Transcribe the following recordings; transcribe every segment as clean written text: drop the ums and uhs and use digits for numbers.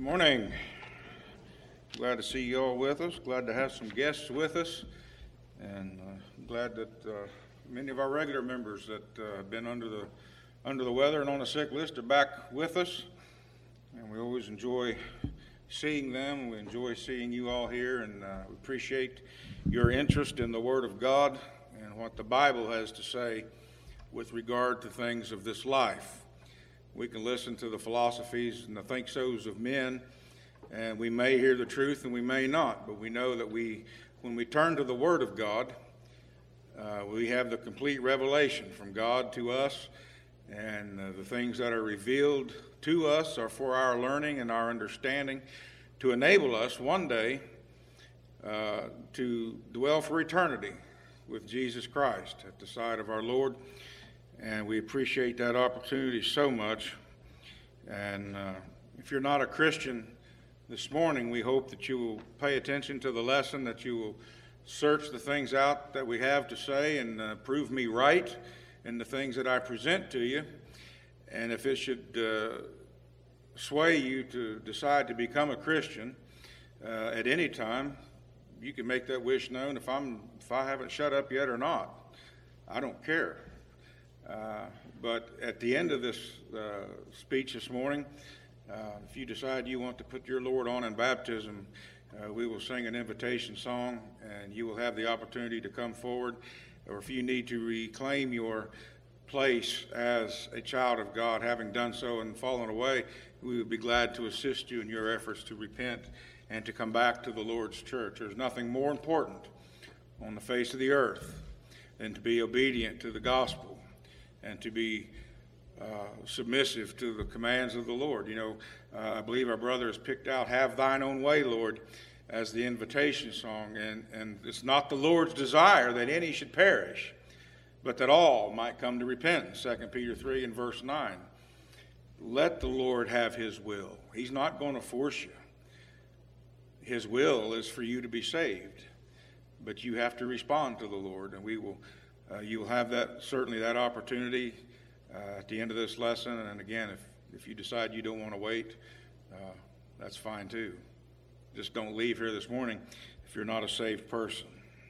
Morning. Glad to see you all with us. Glad to have some guests with us. And glad that many of our regular members that have been under the weather and on the sick list are back with us. And we always enjoy seeing them. We enjoy seeing you all here, and we appreciate your interest in the Word of God and what the Bible has to say with regard to things of this life. We can listen to the philosophies and the think-sos of men, and we may hear the truth and we may not, but we know that when we turn to the Word of God, we have the complete revelation from God to us, and the things that are revealed to us are for our learning and our understanding to enable us one day to dwell for eternity with Jesus Christ at the side of our Lord. And we appreciate that opportunity so much. And if you're not a Christian this morning, we hope that you will pay attention to the lesson, that you will search the things out that we have to say and prove me right in the things that I present to you. And if it should sway you to decide to become a Christian at any time, you can make that wish known if I haven't shut up yet or not. I don't care. But at the end of this speech this morning, if you decide you want to put your Lord on in baptism, we will sing an invitation song, and you will have the opportunity to come forward. Or if you need to reclaim your place as a child of God, having done so and fallen away, we would be glad to assist you in your efforts to repent and to come back to the Lord's church. There's nothing more important on the face of the earth than to be obedient to the gospel and to be submissive to the commands of the Lord. You know, I believe our brother has picked out "Have Thine Own Way, Lord" as the invitation song, and it's not the Lord's desire that any should perish, but that all might come to repentance. 2 Peter 3 and verse 9. Let the Lord have his will. He's not going to force you. His will is for you to be saved, but you have to respond to the Lord, and you'll have certainly that opportunity at the end of this lesson. And again, if you decide you don't want to wait, that's fine too. Just don't leave here this morning if you're not a saved person.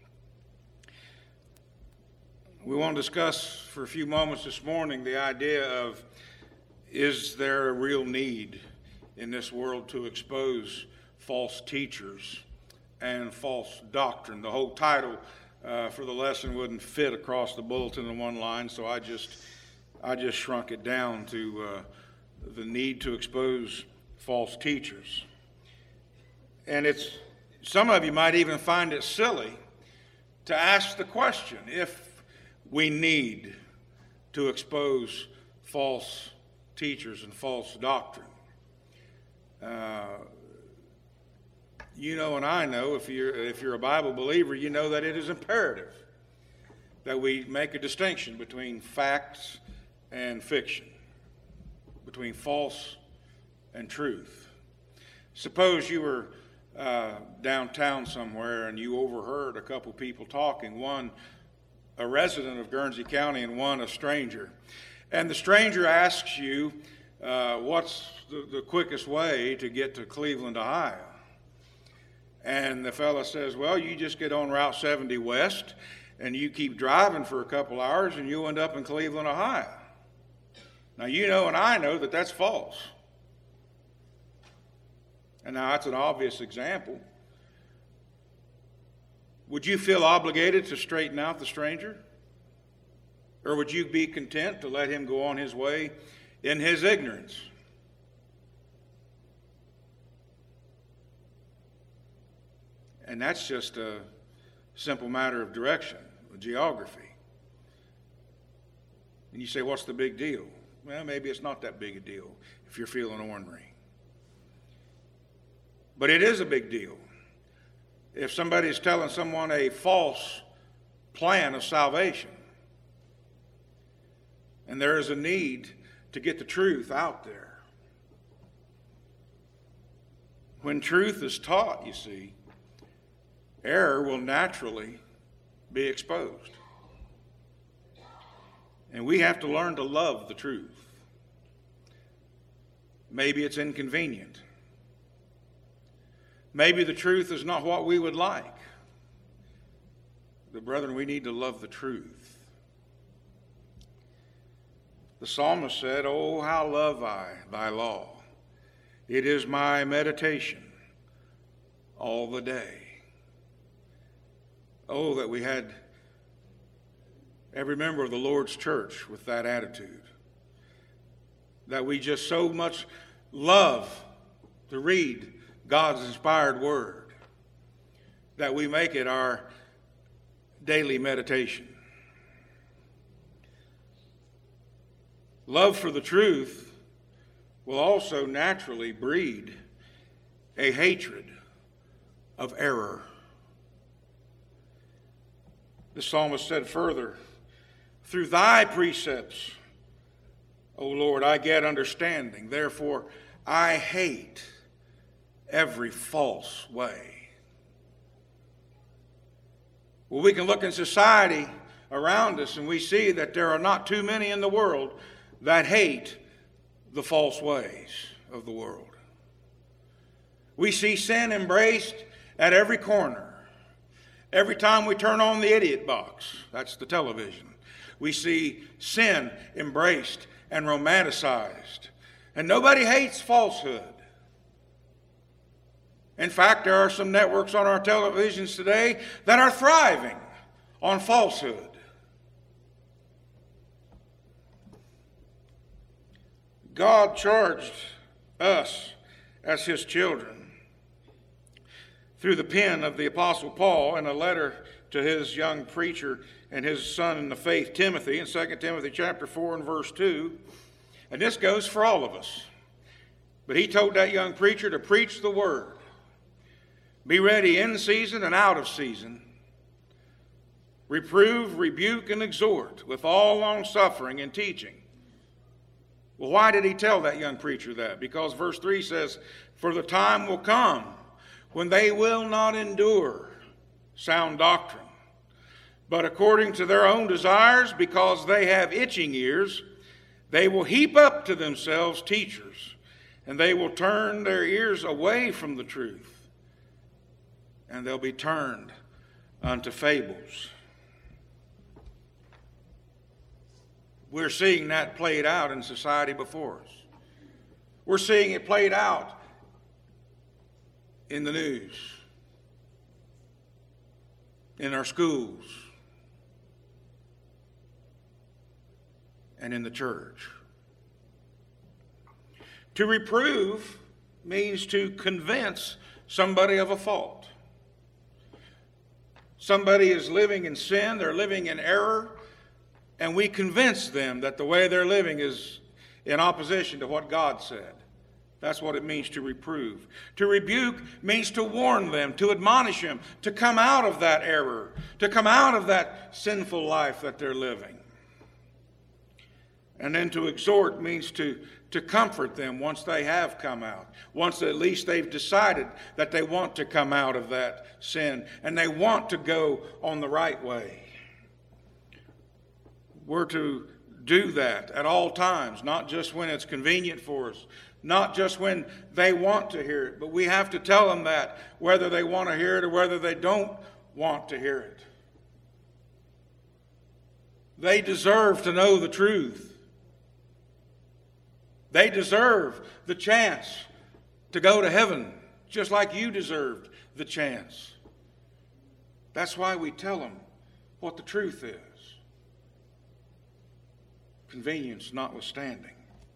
We want to discuss for a few moments this morning the idea of, is there a real need in this world to expose false teachers and false doctrine? The whole title for the lesson wouldn't fit across the bulletin in one line, so I just shrunk it down to the need to expose false teachers. And some of you might even find it silly to ask the question if we need to expose false teachers and false doctrine. You know, and I know, if you're a Bible believer, you know that it is imperative that we make a distinction between facts and fiction, between false and truth. Suppose you were downtown somewhere and you overheard a couple people talking, one a resident of Guernsey County and one a stranger. And the stranger asks you, what's the quickest way to get to Cleveland, Ohio? And the fella says, well, you just get on Route 70 West and you keep driving for a couple hours and you'll end up in Cleveland, Ohio. Now, you know and I know that that's false. And now that's an obvious example. Would you feel obligated to straighten out the stranger? Or would you be content to let him go on his way in his ignorance? And that's just a simple matter of direction, geography. And you say, what's the big deal? Well, maybe it's not that big a deal if you're feeling ornery. But it is a big deal if somebody is telling someone a false plan of salvation. And there is a need to get the truth out there. When truth is taught, you see, error will naturally be exposed. And we have to learn to love the truth. Maybe it's inconvenient. Maybe the truth is not what we would like. But brethren, we need to love the truth. The psalmist said, "Oh, how love I thy law. It is my meditation all the day." Oh, that we had every member of the Lord's church with that attitude. That we just so much love to read God's inspired word, that we make it our daily meditation. Love for the truth will also naturally breed a hatred of error. The psalmist said further, "Through thy precepts, O Lord, I get understanding. Therefore, I hate every false way." Well, we can look in society around us and we see that there are not too many in the world that hate the false ways of the world. We see sin embraced at every corner. Every time we turn on the idiot box, that's the television, we see sin embraced and romanticized. And nobody hates falsehood. In fact, there are some networks on our televisions today that are thriving on falsehood. God charged us as his children through the pen of the Apostle Paul in a letter to his young preacher and his son in the faith, Timothy, in 2 Timothy chapter 4 and verse 2. And this goes for all of us. But he told that young preacher to preach the word. Be ready in season and out of season. Reprove, rebuke, and exhort with all long-suffering and teaching. Well, why did he tell that young preacher that? Because verse 3 says, "For the time will come when they will not endure sound doctrine, but according to their own desires, because they have itching ears, they will heap up to themselves teachers, and they will turn their ears away from the truth, and they'll be turned unto fables." We're seeing that played out in society before us. We're seeing it played out in the news, in our schools, and in the church. To reprove means to convince somebody of a fault. Somebody is living in sin, they're living in error, and we convince them that the way they're living is in opposition to what God said. That's what it means to reprove. To rebuke means to warn them, to admonish them, to come out of that error, to come out of that sinful life that they're living. And then to exhort means to comfort them once they have come out, once at least they've decided that they want to come out of that sin and they want to go on the right way. We're to do that at all times, not just when it's convenient for us, not just when they want to hear it, but we have to tell them that whether they want to hear it or whether they don't want to hear it. They deserve to know the truth. They deserve the chance to go to heaven, just like you deserved the chance. That's why we tell them what the truth is. Convenience notwithstanding.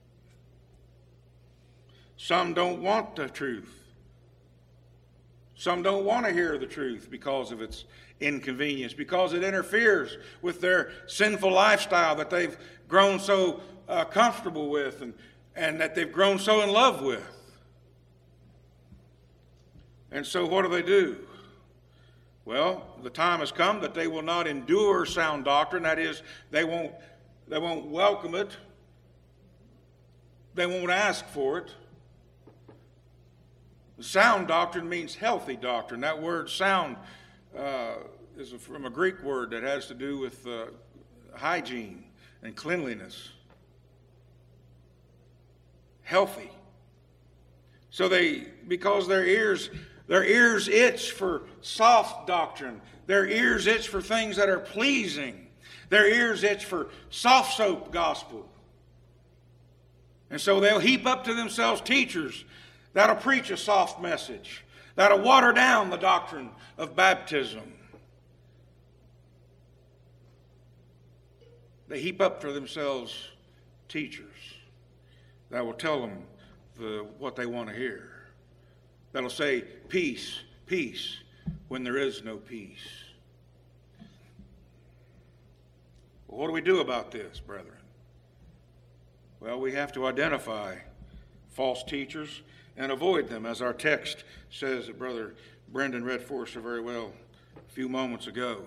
Some don't want the truth. Some don't want to hear the truth because of its inconvenience, because it interferes with their sinful lifestyle that they've grown so comfortable with and that they've grown so in love with. And so what do? Well, the time has come that they will not endure sound doctrine. That is, they won't welcome it. They won't ask for it. Sound doctrine means healthy doctrine. That word sound is from a Greek word that has to do with hygiene and cleanliness. Healthy. So because their ears Their ears itch for soft doctrine. Their ears itch for things that are pleasing. Their ears itch for soft soap gospel. And so they'll heap up to themselves teachers that'll preach a soft message, that'll water down the doctrine of baptism. They heap up for themselves teachers that will tell them what they want to hear. That'll say, peace, peace, when there is no peace. Well, what do we do about this, brethren? Well, we have to identify false teachers and avoid them, as our text says that Brother Brendan read for us so very well a few moments ago.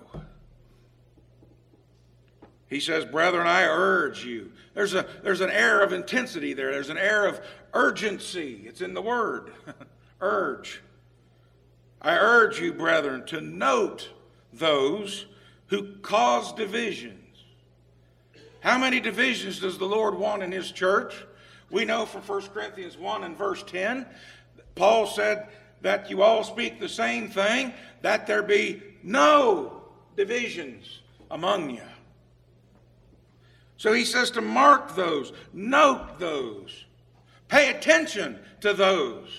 He says, brethren, I urge you. There's an air of intensity there. There's an air of urgency. It's in the word. Urge. I urge you, brethren, to note those who cause divisions. How many divisions does the Lord want in his church? We know from 1 Corinthians 1 and verse 10, Paul said that you all speak the same thing, that there be no divisions among you. So he says to mark those, note those, pay attention to those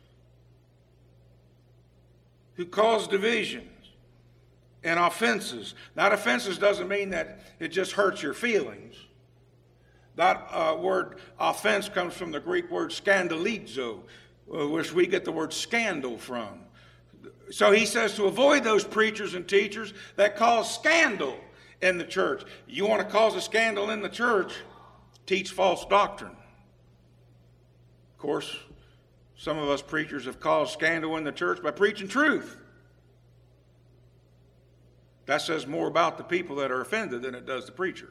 who cause divisions and offenses. That offenses doesn't mean that it just hurts your feelings. That word offense comes from the Greek word scandalizo, which we get the word scandal from. So he says to avoid those preachers and teachers that cause scandal in the church. You want to cause a scandal in the church, teach false doctrine. Of course, some of us preachers have caused scandal in the church by preaching truth. That says more about the people that are offended than it does the preacher.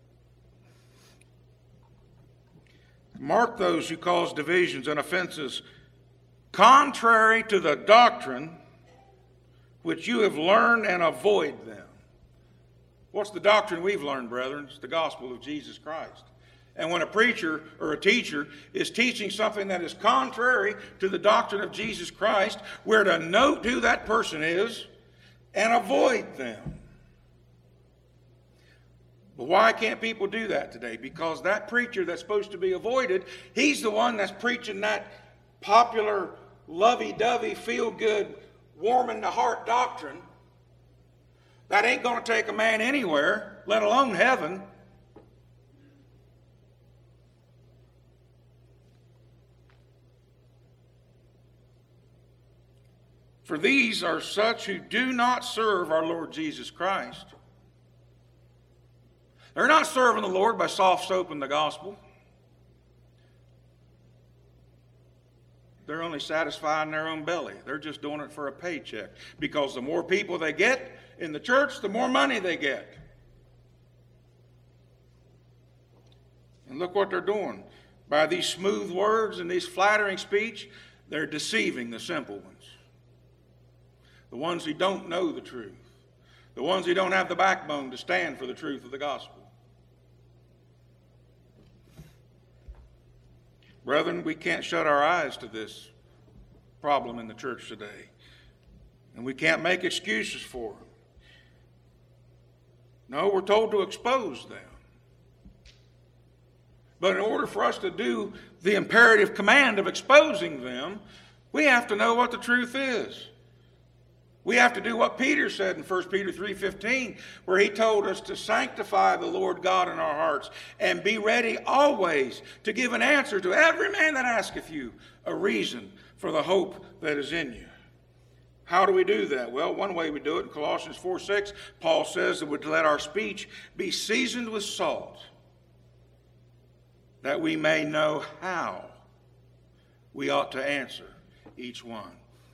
Mark those who cause divisions and offenses contrary to the doctrine which you have learned, and avoid them. What's the doctrine we've learned, brethren? It's the gospel of Jesus Christ. And when a preacher or a teacher is teaching something that is contrary to the doctrine of Jesus Christ, we're to note who that person is and avoid them. But why can't people do that today? Because that preacher that's supposed to be avoided, he's the one that's preaching that popular, lovey-dovey, feel-good, warm-in-the-heart doctrine that ain't going to take a man anywhere, let alone heaven. For these are such who do not serve our Lord Jesus Christ. They're not serving the Lord by soft soaping the gospel. They're only satisfying their own belly. They're just doing it for a paycheck. Because the more people they get in the church, the more money they get. And look what they're doing. By these smooth words and these flattering speech, they're deceiving the simple ones. The ones who don't know the truth. The ones who don't have the backbone to stand for the truth of the gospel. Brethren, we can't shut our eyes to this problem in the church today. And we can't make excuses for them. No, we're told to expose them. But in order for us to do the imperative command of exposing them, we have to know what the truth is. We have to do what Peter said in 1 Peter 3:15, where he told us to sanctify the Lord God in our hearts and be ready always to give an answer to every man that asketh you a reason for the hope that is in you. How do we do that? Well, one way we do it in Colossians 4:6, Paul says that we're to let our speech be seasoned with salt, that we may know how we ought to answer each one.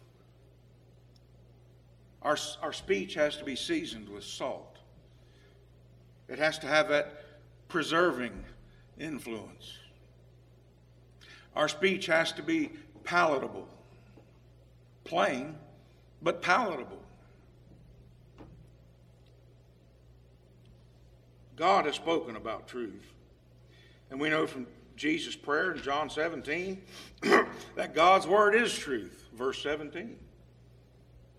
Our speech has to be seasoned with salt. It has to have that preserving influence. Our speech has to be palatable. Plain, but palatable. God has spoken about truth. And we know from Jesus' prayer in John 17 that God's word is truth. Verse 17.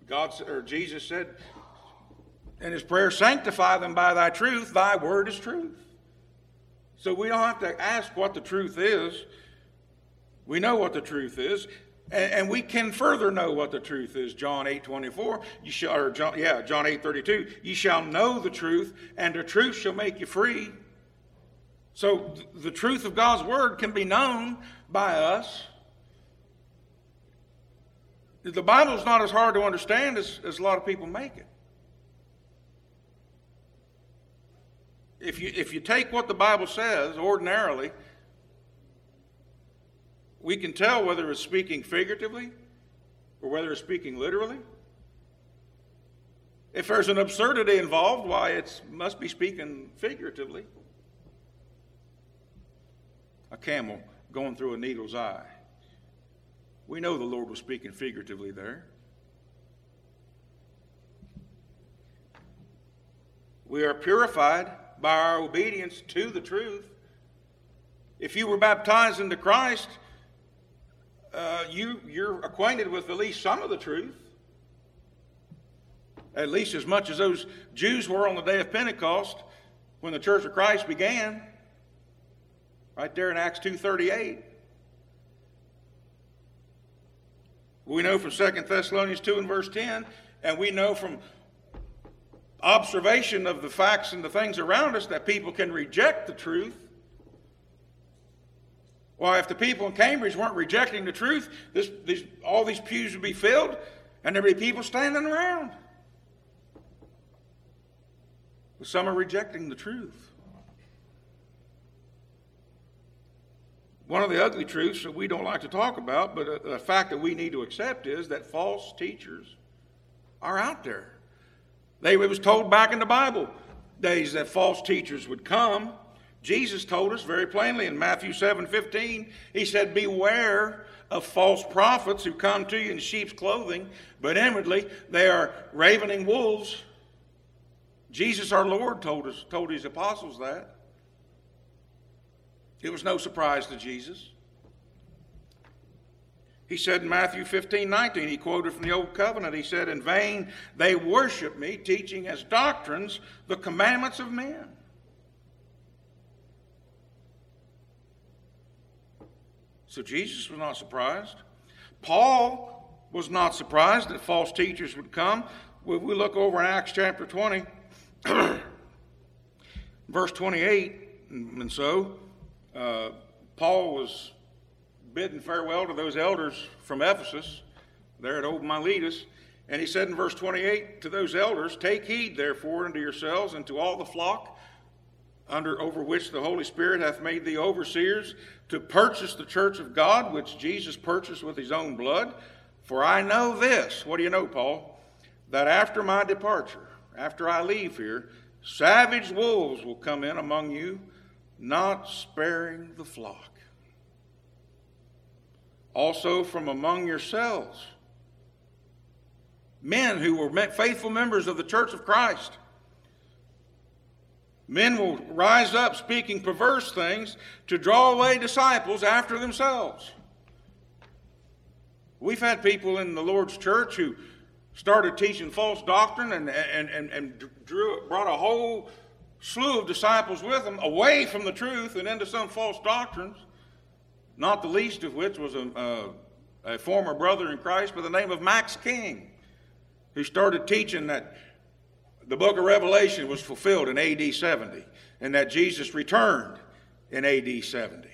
Jesus said in his prayer, sanctify them by thy truth. Thy word is truth. So we don't have to ask what the truth is. We know what the truth is. And we can further know what the truth is. John 8:24, John 8:32, you shall know the truth, and the truth shall make you free. So the truth of God's word can be known by us. The Bible is not as hard to understand as a lot of people make it. If you take what the Bible says ordinarily, we can tell whether it's speaking figuratively or whether it's speaking literally. If there's an absurdity involved, why, it must be speaking figuratively. A camel going through a needle's eye. We know the Lord was speaking figuratively there. We are purified by our obedience to the truth. If you were baptized into Christ, you're acquainted with at least some of the truth. At least as much as those Jews were on the day of Pentecost when the Church of Christ began. Right there in Acts 2:38. We know from 2 Thessalonians 2 and verse 10, and we know from observation of the facts and the things around us that people can reject the truth. Why, if the people in Cambridge weren't rejecting the truth, all these pews would be filled and there'd be people standing around. But some are rejecting the truth. One of the ugly truths that we don't like to talk about, but a fact that we need to accept, is that false teachers are out there. It was told back in the Bible days that false teachers would come. Jesus told us very plainly in Matthew 7:15, he said, beware of false prophets who come to you in sheep's clothing, but inwardly they are ravening wolves. Jesus our Lord told his apostles that. It was no surprise to Jesus. He said in Matthew 15:19, he quoted from the Old Covenant, he said, in vain they worship me, teaching as doctrines the commandments of men. So Jesus was not surprised. Paul was not surprised that false teachers would come. We look over in Acts chapter 20, verse 28, and so Paul was bidding farewell to those elders from Ephesus there at Old Miletus, and he said in verse 28 to those elders, take heed therefore unto yourselves and to all the flock over which the Holy Spirit hath made thee overseers, to purchase the church of God, which Jesus purchased with his own blood. For I know this, what do you know, Paul? That after my departure, after I leave here, savage wolves will come in among you, not sparing the flock. Also from among yourselves, men who were faithful members of the church of Christ. Men will rise up speaking perverse things to draw away disciples after themselves. We've had people in the Lord's church who started teaching false doctrine and brought a whole slew of disciples with them away from the truth and into some false doctrines, not the least of which was a former brother in Christ by the name of Max King, who started teaching that the book of Revelation was fulfilled in A.D. 70 and that Jesus returned in A.D. 70.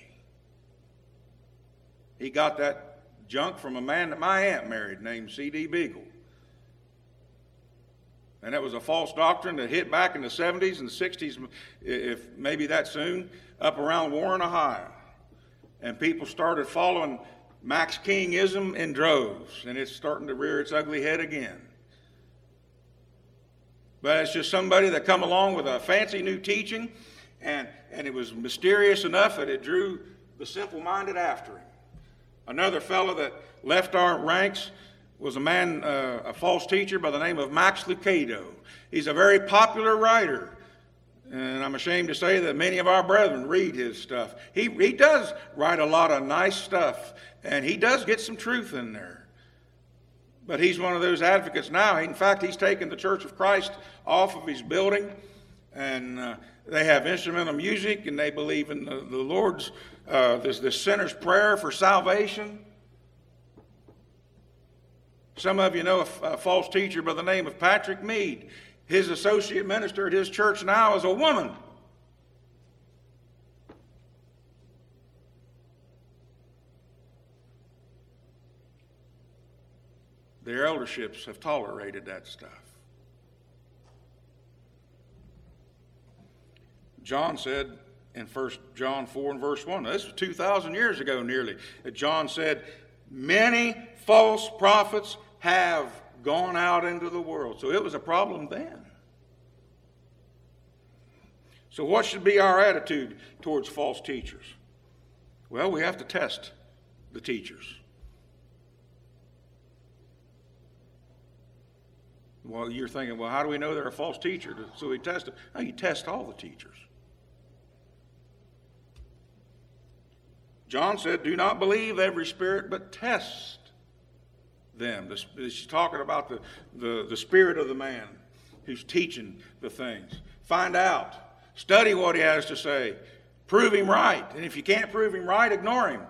He got that junk from a man that my aunt married named C.D. Beagle. And that was a false doctrine that hit back in the 70s and 60s, if maybe that soon, up around Warren, Ohio. And people started following Max Kingism in droves, and it's starting to rear its ugly head again. But it's just somebody that come along with a fancy new teaching, and it was mysterious enough that it drew the simple-minded after him. Another fellow that left our ranks was a false teacher by the name of Max Lucado. He's a very popular writer, and I'm ashamed to say that many of our brethren read his stuff. He does write a lot of nice stuff, and he does get some truth in there. But he's one of those advocates now. In fact, he's taken the Church of Christ off of his building, and they have instrumental music, and they believe in the Lord's, this sinner's prayer for salvation. Some of you know a false teacher by the name of Patrick Mead. His associate minister at his church now is a woman. Their elderships have tolerated that stuff. John said in 1 John 4 and verse 1, now this was 2,000 years ago nearly, that John said, many false prophets have gone out into the world. So it was a problem then. So what should be our attitude towards false teachers? Well, we have to test the teachers. Well, you're thinking, well, how do we know they're a false teacher? So we test them. No, you test all the teachers. John said, do not believe every spirit, but test them. He's talking about the spirit of the man who's teaching the things. Find out. Study what he has to say. Prove him right. And if you can't prove him right, ignore him.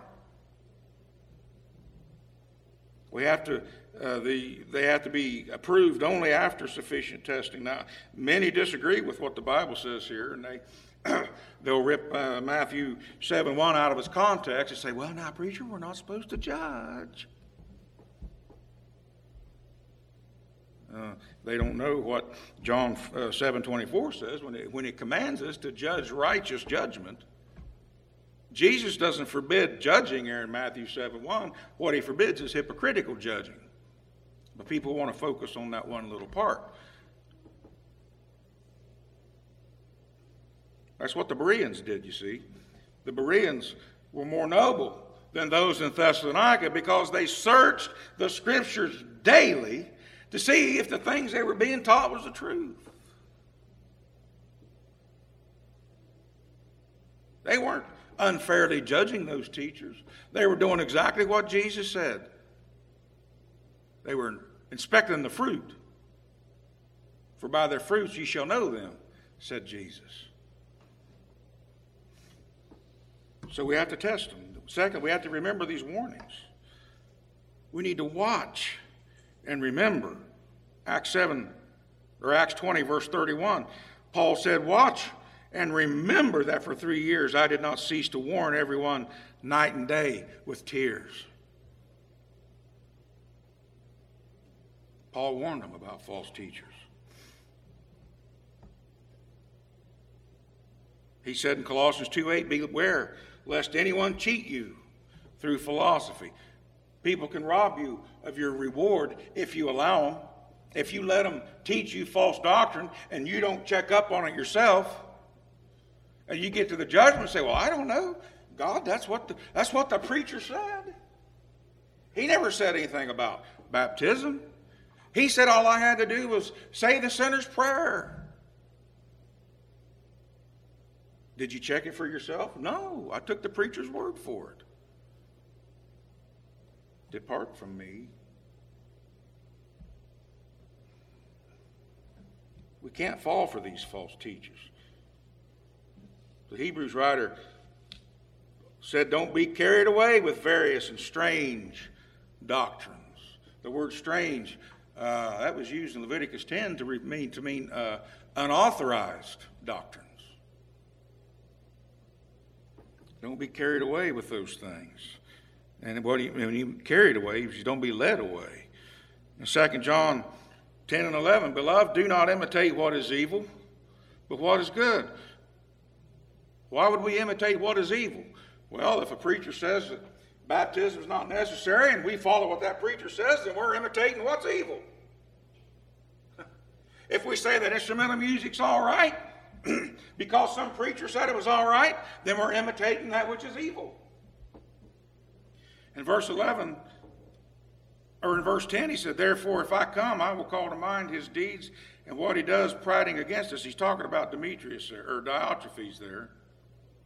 We have to... they have to be approved only after sufficient testing. Now, many disagree with what the Bible says here, and they'll rip Matthew 7:1 out of its context and say, well, now, preacher, we're not supposed to judge. They don't know what John 7:24 says when it commands us to judge righteous judgment. Jesus doesn't forbid judging here in Matthew 7:1. What he forbids is hypocritical judging. But people want to focus on that one little part. That's what the Bereans did, you see. The Bereans were more noble than those in Thessalonica because they searched the Scriptures daily to see if the things they were being taught was the truth. They weren't unfairly judging those teachers. They were doing exactly what Jesus said. They were inspecting the fruit. For by their fruits ye shall know them, said Jesus. So we have to test them. Second, we have to remember these warnings. We need to watch and remember. Acts 20, verse 31. Paul said, watch and remember that for 3 years I did not cease to warn everyone night and day with tears. Paul warned them about false teachers. He said in Colossians 2:8, beware lest anyone cheat you through philosophy. People can rob you of your reward if you allow them. If you let them teach you false doctrine and you don't check up on it yourself, and you get to the judgment and say, well, I don't know. God, that's what the preacher said. He never said anything about baptism. He said all I had to do was say the sinner's prayer. Did you check it for yourself? No, I took the preacher's word for it. Depart from me. We can't fall for these false teachers. The Hebrews writer said, don't be carried away with various and strange doctrines. The word strange, that was used in Leviticus 10 to mean unauthorized doctrines. Don't be carried away with those things. And when you carried away, you don't be led away. In 2 John 10 and 11, beloved, do not imitate what is evil, but what is good. Why would we imitate what is evil? Well, if a preacher says that baptism is not necessary and we follow what that preacher says, then we're imitating what's evil. If we say that instrumental music's all right, because some preacher said it was all right, then we're imitating that which is evil. In verse 11, or in verse 10, he said, therefore, if I come, I will call to mind his deeds and what he does prating against us. He's talking about Demetrius there, or Diotrephes there.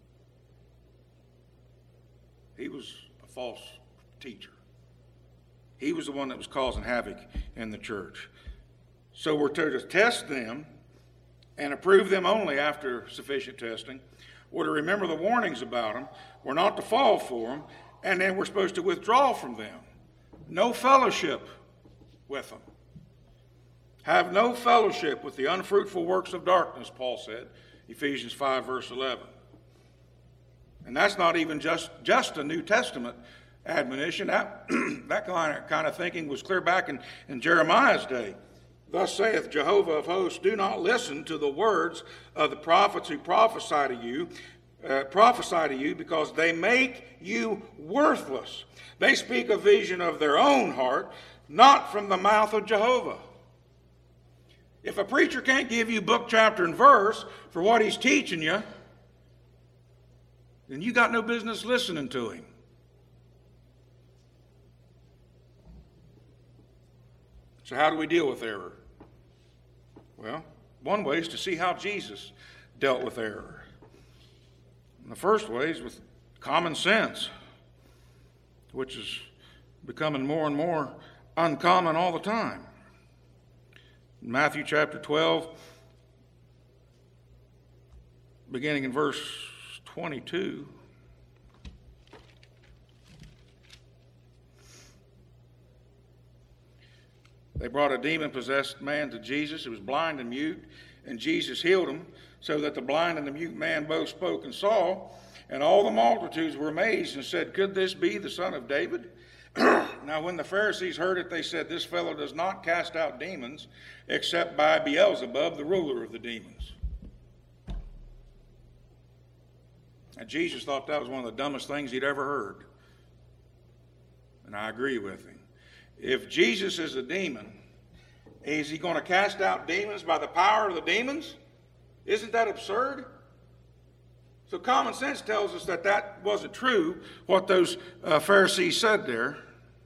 He was a false teacher. He was the one that was causing havoc in the church. So we're to test them and approve them only after sufficient testing. We're to remember the warnings about them. We're not to fall for them. And then we're supposed to withdraw from them. No fellowship with them. Have no fellowship with the unfruitful works of darkness, Paul said, Ephesians 5, verse 11. And that's not even just a New Testament admonition. That kind of thinking was clear back in Jeremiah's day. Thus saith Jehovah of hosts, do not listen to the words of the prophets who prophesy to you because they make you worthless. They speak a vision of their own heart, not from the mouth of Jehovah. If a preacher can't give you book, chapter, and verse for what he's teaching you, then you got no business listening to him. So how do we deal with error? Well, one way is to see how Jesus dealt with error. And the first way is with common sense, which is becoming more and more uncommon all the time. In Matthew chapter 12, beginning in verse 22, they brought a demon-possessed man to Jesus. He was blind and mute, and Jesus healed him, so that the blind and the mute man both spoke and saw. And all the multitudes were amazed and said, could this be the son of David? Now when the Pharisees heard it, they said, this fellow does not cast out demons except by Beelzebub, the ruler of the demons. And Jesus thought that was one of the dumbest things he'd ever heard. And I agree with him. If Jesus is a demon, is he going to cast out demons by the power of the demons? Isn't that absurd? So common sense tells us that that wasn't true, what those Pharisees said there.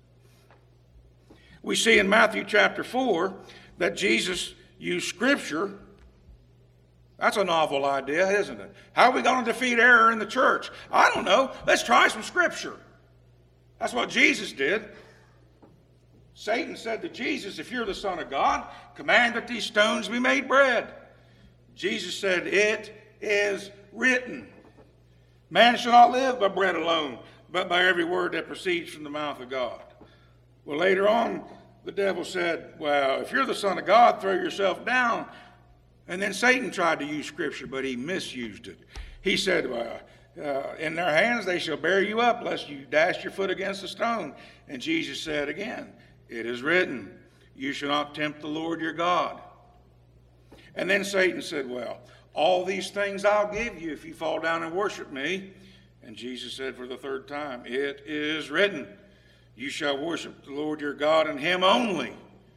We see in Matthew chapter 4 that Jesus used Scripture. That's a novel idea, isn't it? How are we going to defeat error in the church? I don't know. Let's try some Scripture. That's what Jesus did. Satan said to Jesus, if you're the Son of God, command that these stones be made bread. Jesus said, it is written, man shall not live by bread alone, but by every word that proceeds from the mouth of God. Well, later on, the devil said, well, if you're the Son of God, throw yourself down. And then Satan tried to use Scripture, but he misused it. He said, in their hands they shall bear you up, lest you dash your foot against a stone. And Jesus said again, it is written, you shall not tempt the Lord your God. And then Satan said, well, all these things I'll give you if you fall down and worship me. And Jesus said for the third time, it is written, you shall worship the Lord your God, and him only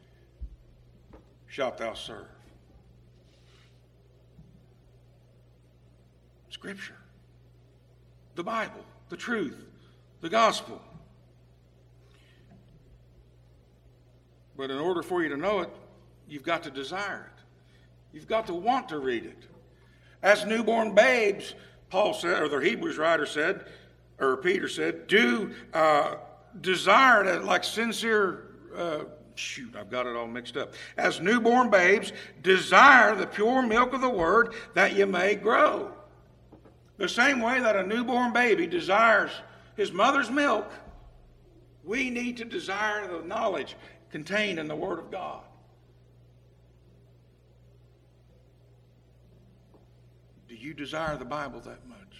shalt thou serve. Scripture, the Bible, the truth, the gospel. But in order for you to know it, you've got to desire it. You've got to want to read it. As newborn babes, Paul said, or the Hebrews writer said, or Peter said, do desire it like sincere, I've got it all mixed up. As newborn babes, desire the pure milk of the word that you may grow. The same way that a newborn baby desires his mother's milk, we need to desire the knowledge contained in the Word of God. Do you desire the Bible that much?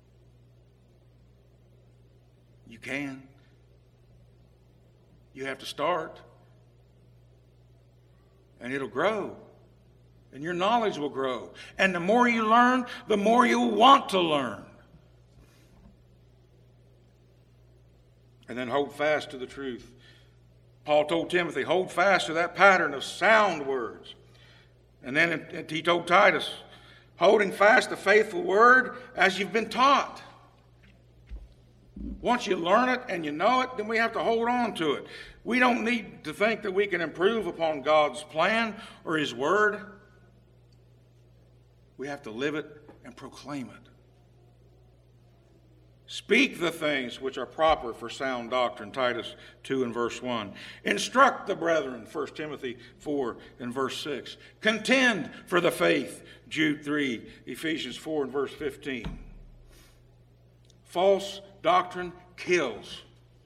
You can. You have to start. And it'll grow. And your knowledge will grow. And the more you learn, the more you'll want to learn. And then hold fast to the truth. Paul told Timothy, hold fast to that pattern of sound words. And then he told Titus, holding fast the faithful word as you've been taught. Once you learn it and you know it, then we have to hold on to it. We don't need to think that we can improve upon God's plan or his word. We have to live it and proclaim it. Speak the things which are proper for sound doctrine, Titus 2 and verse 1. Instruct the brethren, 1 Timothy 4 and verse 6. Contend for the faith, Jude 3, Ephesians 4 and verse 15. False doctrine kills.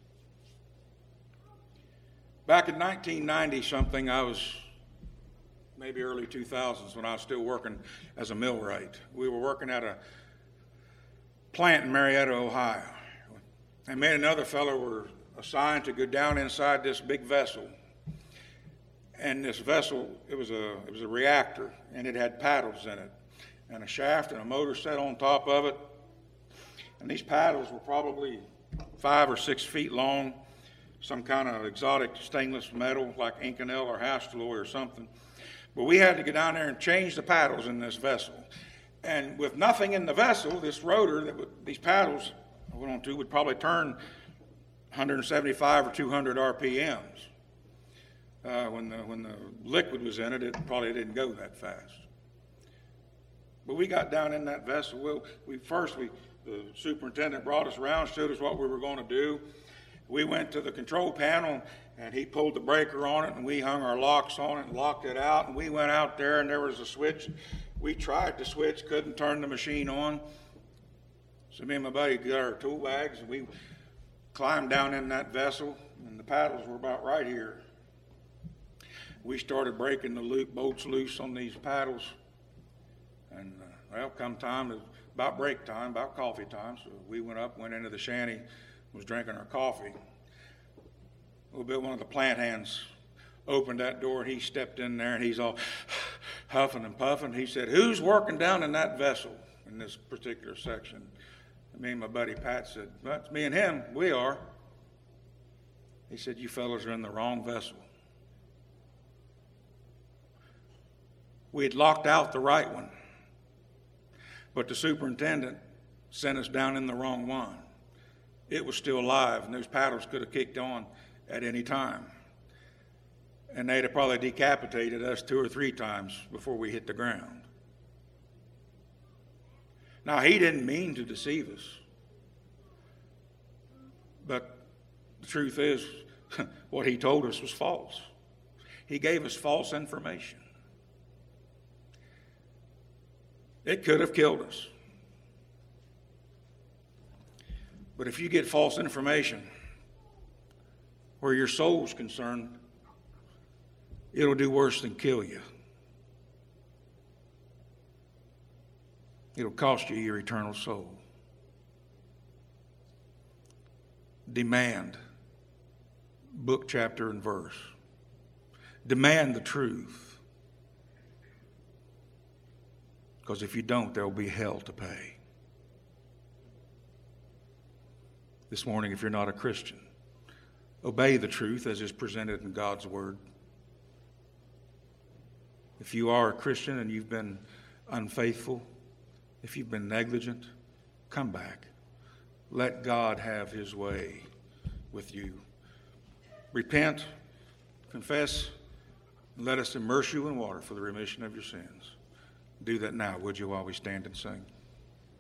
Back in 1990-something, I was maybe early 2000s when I was still working as a millwright. We were working at a plant in Marietta, Ohio. And me and another fellow were assigned to go down inside this big vessel. And this vessel, it was a reactor, and it had paddles in it, and a shaft and a motor set on top of it. And these paddles were probably 5 or 6 feet long, some kind of exotic stainless metal like Inconel or Hastelloy or something. But we had to go down there and change the paddles in this vessel. And with nothing in the vessel, this rotor, these paddles I went on to would probably turn 175 or 200 RPMs. When the liquid was in it, it probably didn't go that fast. But we got down in that vessel. The superintendent brought us around, showed us what we were going to do. We went to the control panel, and he pulled the breaker on it, and we hung our locks on it and locked it out. And we went out there, and there was a switch. We tried the switch, couldn't turn the machine on. So me and my buddy got our tool bags, and we climbed down in that vessel, and the paddles were about right here. We started breaking the bolts loose on these paddles. And, come time, it was about break time, about coffee time. So we went into the shanty, was drinking our coffee. A little bit, one of the plant hands opened that door, and he stepped in there, and he's all huffing and puffing. He said, "Who's working down in that vessel in this particular section?" And me and my buddy Pat said, "Well, it's me and him. We are." He said, "You fellas are in the wrong vessel. We had locked out the right one, but the superintendent sent us down in the wrong one. It was still alive, and those paddles could have kicked on at any time. And they'd have probably decapitated us 2 or 3 times before we hit the ground." Now, he didn't mean to deceive us. But the truth is, what he told us was false. He gave us false information. It could have killed us. But if you get false information where your soul's concerned, it'll do worse than kill you. It'll cost you your eternal soul. Demand book, chapter, and verse. Demand the truth. Because if you don't, there'll be hell to pay. This morning, if you're not a Christian, obey the truth as is presented in God's Word. If you are a Christian and you've been unfaithful, if you've been negligent, come back. Let God have His way with you. Repent, confess, and let us immerse you in water for the remission of your sins. Do that now, would you, while we stand and sing?